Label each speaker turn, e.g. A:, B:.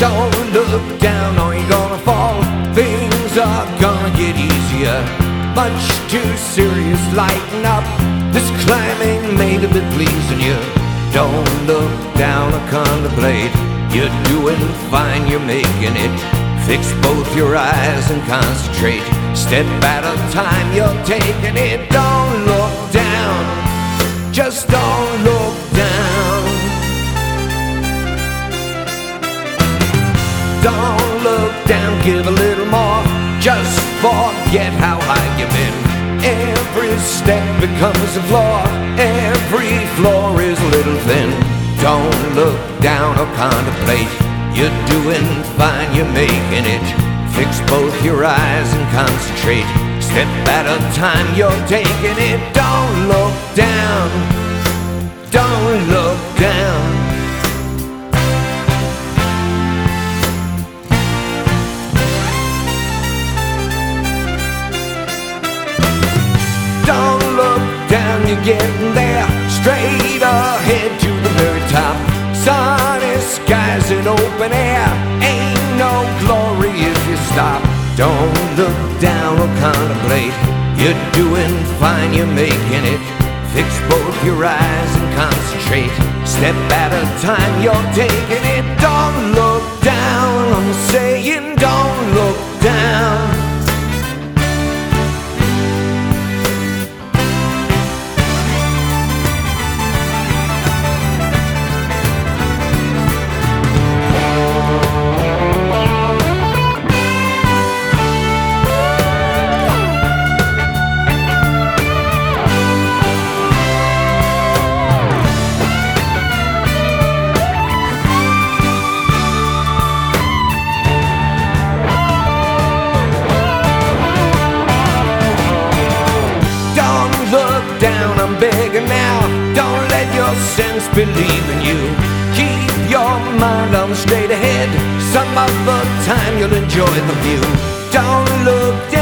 A: Don't look down or you're gonna fall. Things are gonna get easier. Much too serious, lighten up. This climbing may be pleasing you. Don't look down or contemplate. You're doing fine, you're making it. Fix both your eyes and concentrate. Step at a time, you're taking it. Don't look down, just don't look down. Don't look down, give a little more. Just forget how high you've been. Every step becomes a floor. Every floor is a little thin. Don't look down or contemplate. You're doing fine, you're making it. Fix both your eyes and concentrate. Step at a time, you're taking it. Don't look down, don't look down. Don't look down, you're getting there. Straight ahead to the very top. Sunny skies and open air. Ain't no glory if you stop. Don't look down or contemplate. You're doing fine, you're making it. Fix both your eyes and concentrate. Step at a time, you're taking it. Don't look down, I'm saying don't look down. Down, I'm begging now. Don't let your sense believe in you. Keep your mind on the straight ahead. Some other time you'll enjoy the view. Don't look down.